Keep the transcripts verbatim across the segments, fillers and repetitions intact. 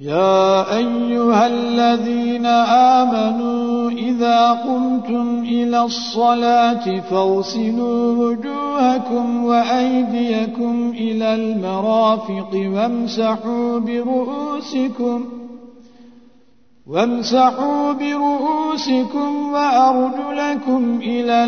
يا أيها الذين آمنوا إذا قمتم إلى الصلاة فاغسلوا وجوهكم وأيديكم إلى المرافق وامسحوا برؤوسكم وامسحوا برؤوسكم وأرجلكم إلى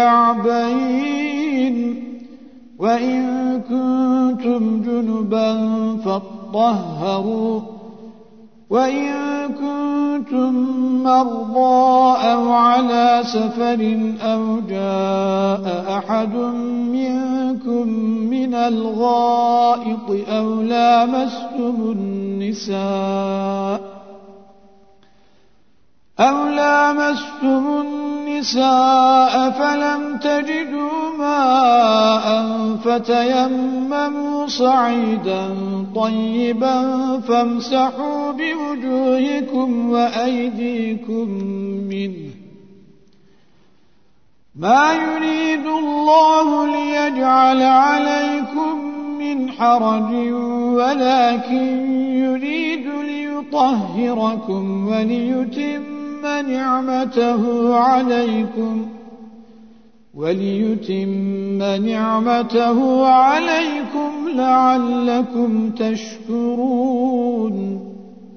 الكعبين وإن كنتم جنبا فاطهروا وإن كنتم مرضى أو على سفر أو جاء أحد منكم من الغائط أو لامستم النساء أو لامستم النساء فلم تجدوا ماء فتيمموا صعيدا طيبا فامسحوا بوجوهكم وأيديكم منه ما يريد الله ليجعل عليكم من حرج ولكن يريد ليطهركم وليتم نعمته عليكم وليتم نعمته عليكم لعلكم تشكرون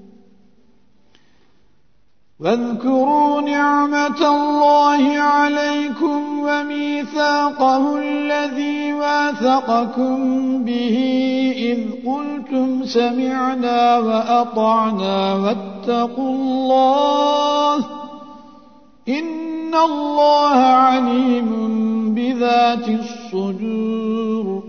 واذكروا نعمة الله عليكم وميثاقه الذي واثقكم به إذ قلتم سمعنا وأطعنا واتقوا الله إن الله عليم بذات الصدور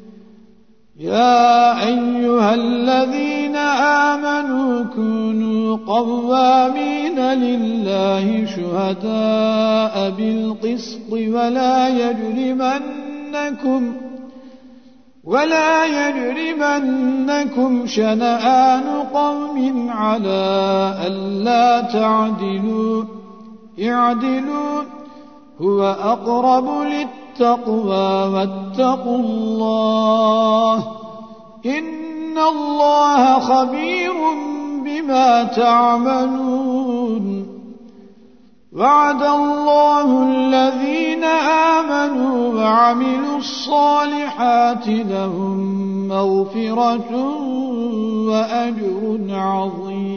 يا أيها الذين آمنوا كونوا قوامين لله شهداء بالقسط ولا يجرمنكم ولا يجرمنكم شنآن قوم على ألا تعدلوا اعدلوا هو أقرب للتقوى واتقوا الله إن الله خبير بما تعملون وعد الله الذين آمنوا وعملوا الصالحات لهم مغفرة وأجر عظيم